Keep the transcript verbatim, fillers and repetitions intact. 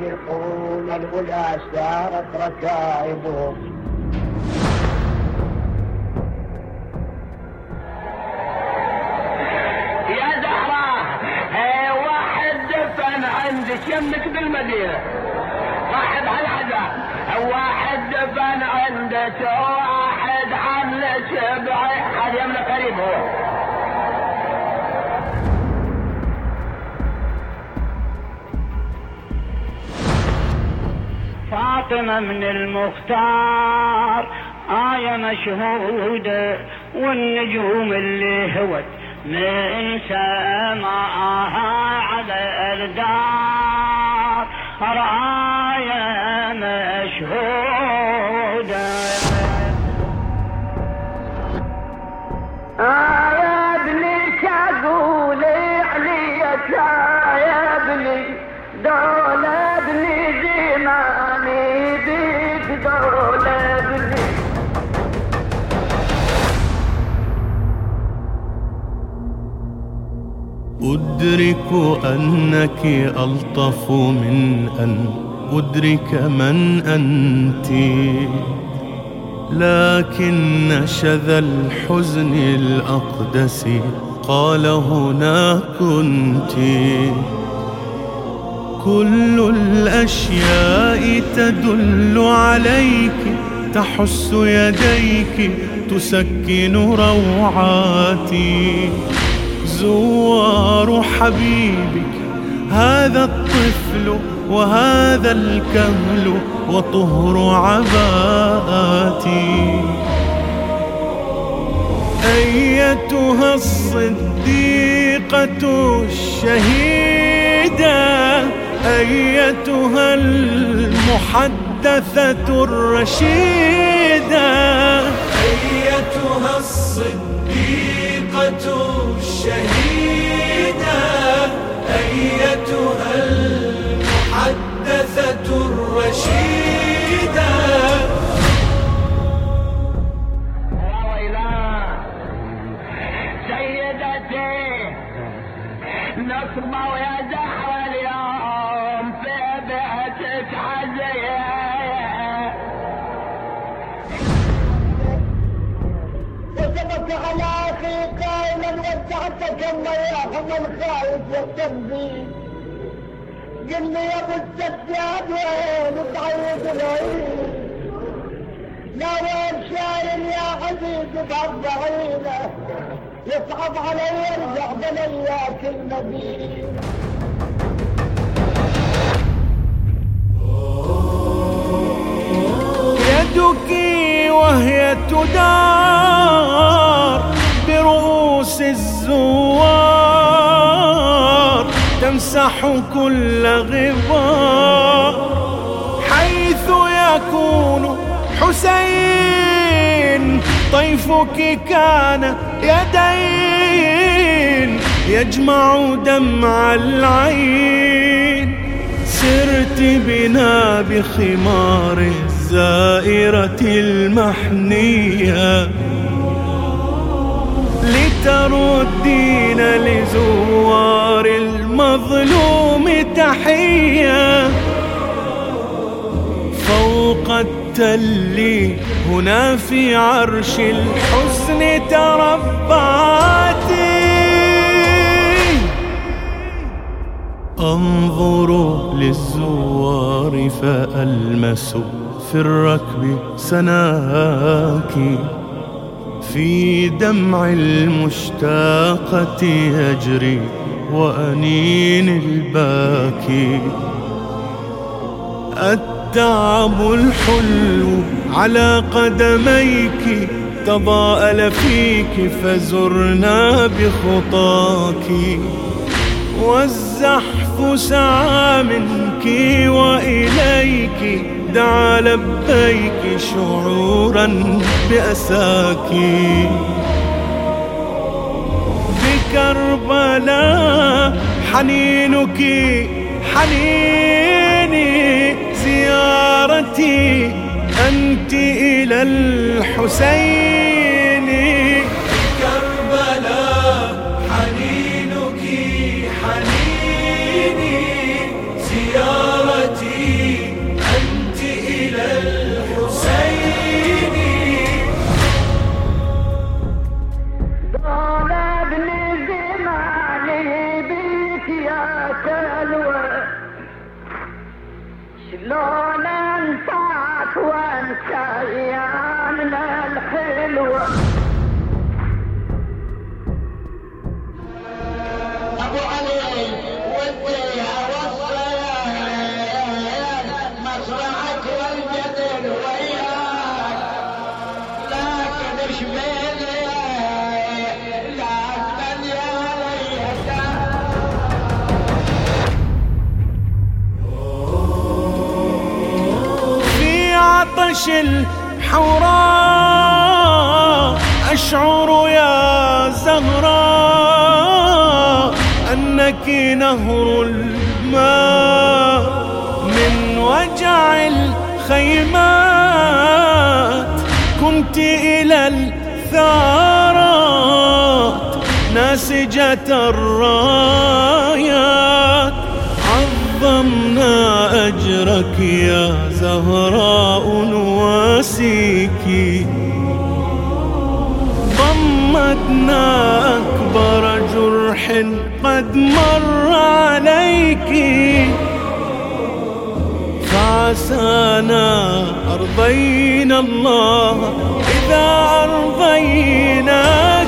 يسبقون الولا سارت ركائبهم. يا زهرة واحد دفن عندك يمك بالمدينة، واحد على العزاء، واحد دفن عندك واحد عنك بعيد، هذا يمنا قريب هو. فاطمة من المختار آية مشهودة، والنجوم اللي هوت من سماها على الدار آية مشهودة. يا ابني شاقول عليك يا ابني دول ابني زماني بيك دول ابني. أدرك أنك ألطف من أن أدرك من أنت، لكن شذا الحزن الأقدس قال هنا كنت. كل الأشياء تدل عليك، تحس يديك تسكن روعاتي. زوار حبيبك هذا الطفل وهذا الكهل وطهر عباءتي. أيتها الصديقة الشهيدة، أيتها المحدثة الرشيدة، أيتها الصديقة الشهيدة، أيتها المحدثة الرشيدة. سيدتي نصبة ويا زهرة اليوم في بيتك عزية، وثبت على اخي قائلا ودعتك الله الخائف والتنبيه. قل لي يا ابو السجاد وين تعيد العيد؟ ناوي شايل يا عزيز بأربعينه، يصعب علي يرجع بلياك المدينة. يدك وهي تدار برؤوس الزوار، تمسح كل غبار. حيث يكون حسين طيفك كان يدين، يجمع دمع العين. سرت بنا بخمار الزائرة المحنية، لتردين لزوار المظلوم تحية. فوق التل هنا في عرش الحسن تربعتي. أنظر للزوار فألمس في الركب سناك، في دمع المشتاقة يجري وأنين الباكي. التعب الحلو على قدميك تضاءل فيك، فزرنا بخطاك. والزحف سعى منك وإليك، دعا لبيك شعورا بأساك. بكربلاء حنينك حنيني، زيارتي أنت إلى الحسين. كربلاء حنينك حنيني، زيارتي ابو علي ودي اوصيك مصرعك والجدل وياك، لكن شبيلي لا تبني عليك. في عطش الحوراء أشعر يا زهراء أنك نهر الماء، من وجع الخيمات كنت إلى الثارات ناسجة الرايات. عظمنا أجرك يا زهراء نواسيك، ضمتنا أكبر جرح قد مر عليك، فعسانا أرضينا الله إذا أرضيناك.